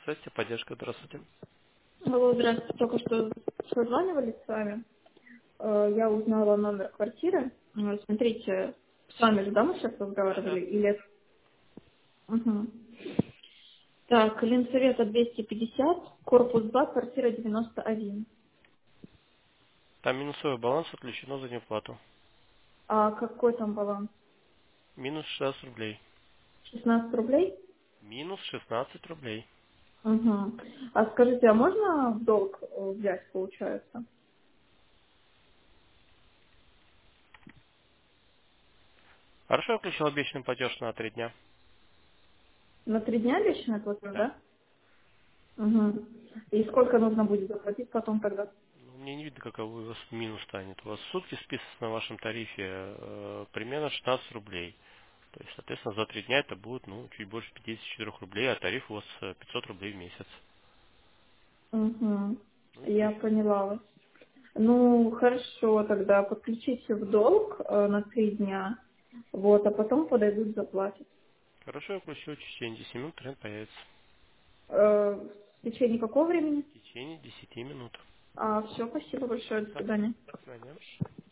Кстати, поддержка, здравствуйте. Алло, здравствуйте. Только что созванивались с вами. Я узнала номер квартиры. Смотрите, с вами же, да, мы сейчас Да. разговаривали? Или... Мгм. Так, Ленсовета 250, корпус 2, квартира 91. Там минусовой баланс отключено за неуплату. А какой там баланс? Минус 16 рублей. 16 рублей? Минус 16 рублей. Угу. А скажите, а можно в долг взять, получается? Хорошо, я включил обещанный платеж на 3 дня. На 3 дня личный платеж, Да. да? Угу. И сколько нужно будет заплатить потом тогда? Ну, мне не видно, каковой у вас минус станет. У вас в сутки списывается на вашем тарифе примерно 16 рублей. То есть, соответственно, за 3 дня это будет чуть больше 54 рублей, а тариф у вас 500 рублей в месяц. Угу. Ну и Я плюс. поняла вас. Ну, хорошо, тогда подключите в долг на 3 дня, вот, а потом подойдут заплатить. Хорошо, я включил в течение 10 минут, тренд появится. В течение какого времени? В течение 10 минут. Все, спасибо большое, до Да. свидания. До свидания.